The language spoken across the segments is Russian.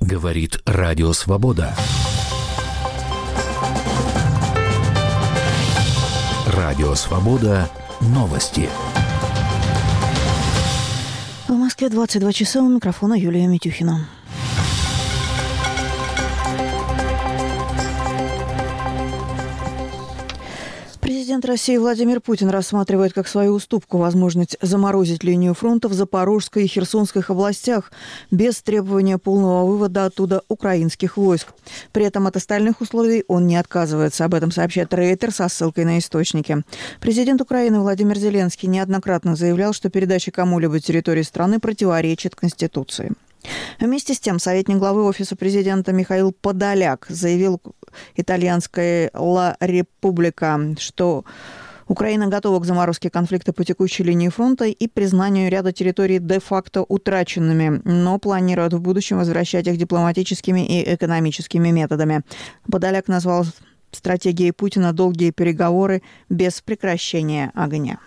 Говорит Радио Свобода. Радио Свобода. Новости. В Москве 22 часа. У микрофона Юлия Митюхина. Президент России Владимир Путин рассматривает как свою уступку возможность заморозить линию фронта в Запорожской и Херсонских областях без требования полного вывода оттуда украинских войск. При этом от остальных условий он не отказывается. Об этом сообщает Рейтер со ссылкой на источники. Президент Украины Владимир Зеленский неоднократно заявлял, что передача кому-либо территории страны противоречит Конституции. Вместе с тем, советник главы Офиса президента Михаил Подоляк заявил итальянской «Ла Република», что Украина готова к заморозке конфликта по текущей линии фронта и признанию ряда территорий де-факто утраченными, но планирует в будущем возвращать их дипломатическими и экономическими методами. Подоляк назвал стратегией Путина долгие переговоры без прекращения огня.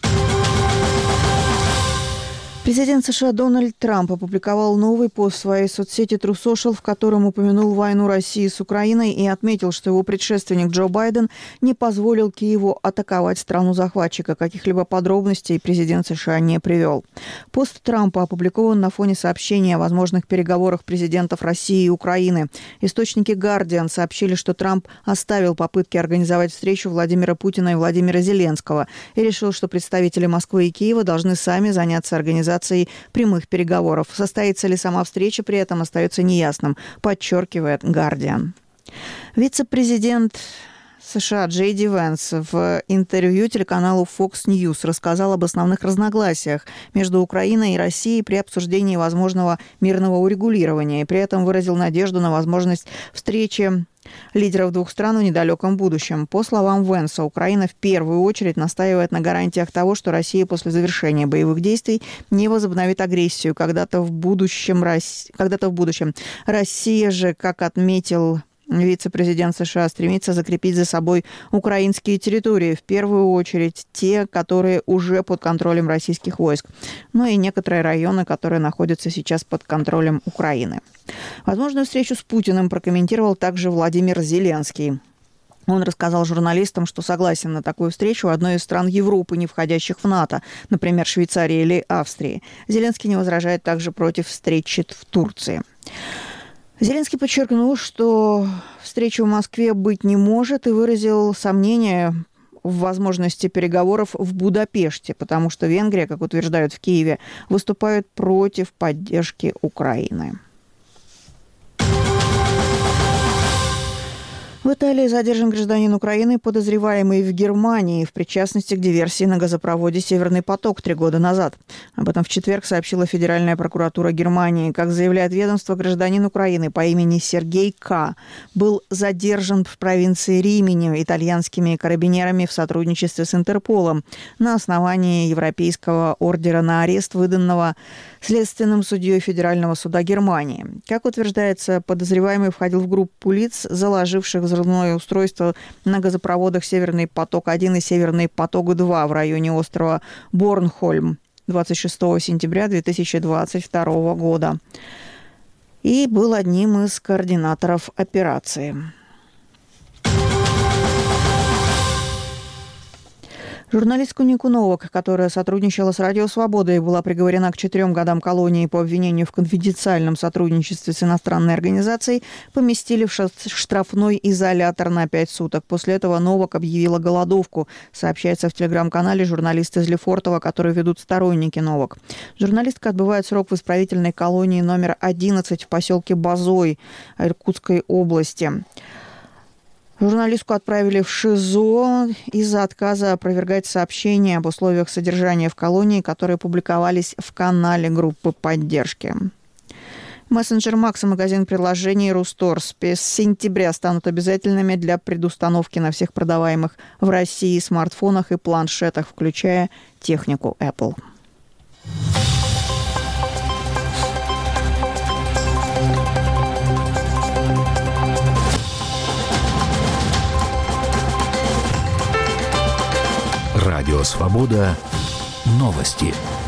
Президент США Дональд Трамп опубликовал новый пост в своей соцсети True Social, в котором упомянул войну России с Украиной и отметил, что его предшественник Джо Байден не позволил Киеву атаковать страну-захватчика. Каких-либо подробностей президент США не привел. Пост Трампа опубликован на фоне сообщения о возможных переговорах президентов России и Украины. Источники Guardian сообщили, что Трамп оставил попытки организовать встречу Владимира Путина и Владимира Зеленского и решил, что представители Москвы и Киева должны сами заняться организацией прямых переговоров. Состоится ли сама встреча, при этом остается неясным, подчеркивает Guardian. Вице-президент США Джей Ди Венс в интервью телеканалу Fox News рассказал об основных разногласиях между Украиной и Россией при обсуждении возможного мирного урегулирования и при этом выразил надежду на возможность встречи лидеров двух стран в недалеком будущем. По словам Венса, Украина в первую очередь настаивает на гарантиях того, что Россия после завершения боевых действий не возобновит агрессию когда-то в будущем. Россия же, как отметил вице-президент США, стремится закрепить за собой украинские территории, в первую очередь те, которые уже под контролем российских войск, но и некоторые районы, которые находятся сейчас под контролем Украины. Возможную встречу с Путиным прокомментировал также Владимир Зеленский. Он рассказал журналистам, что согласен на такую встречу одной из стран Европы, не входящих в НАТО, например, Швейцарии или Австрии. Зеленский не возражает также против встречи в Турции. Зеленский подчеркнул, что встречи в Москве быть не может, и выразил сомнение в возможности переговоров в Будапеште, потому что Венгрия, как утверждают в Киеве, выступает против поддержки Украины. В Италии задержан гражданин Украины, подозреваемый в Германии в причастности к диверсии на газопроводе «Северный поток» 3 года назад. Об этом в четверг сообщила Федеральная прокуратура Германии. Как заявляет ведомство, гражданин Украины по имени Сергей К. был задержан в провинции Римини итальянскими карабинерами в сотрудничестве с Интерполом на основании Европейского ордера на арест, выданного следственным судьей Федерального суда Германии. Как утверждается, подозреваемый входил в группу лиц, заложивших взрывное устройство на газопроводах «Северный поток-1» и «Северный поток-2» в районе острова Борнхольм 26 сентября 2022 года и был одним из координаторов операции. Журналистку Нику Новак, которая сотрудничала с Радио Свобода и была приговорена к 4 годам колонии по обвинению в конфиденциальном сотрудничестве с иностранной организацией, поместили в штрафной изолятор на 5 суток. После этого Новак объявила голодовку, сообщается в телеграм-канале журналисты из Лефортово, которые ведут сторонники Новак. Журналистка отбывает срок в исправительной колонии номер 11 в поселке Базой Иркутской области. Журналистку отправили в ШИЗО из-за отказа опровергать сообщения об условиях содержания в колонии, которые публиковались в канале группы поддержки. Мессенджер Макс и магазин приложений Рустор с сентября станут обязательными для предустановки на всех продаваемых в России смартфонах и планшетах, включая технику Apple. Радио Свобода. Новости.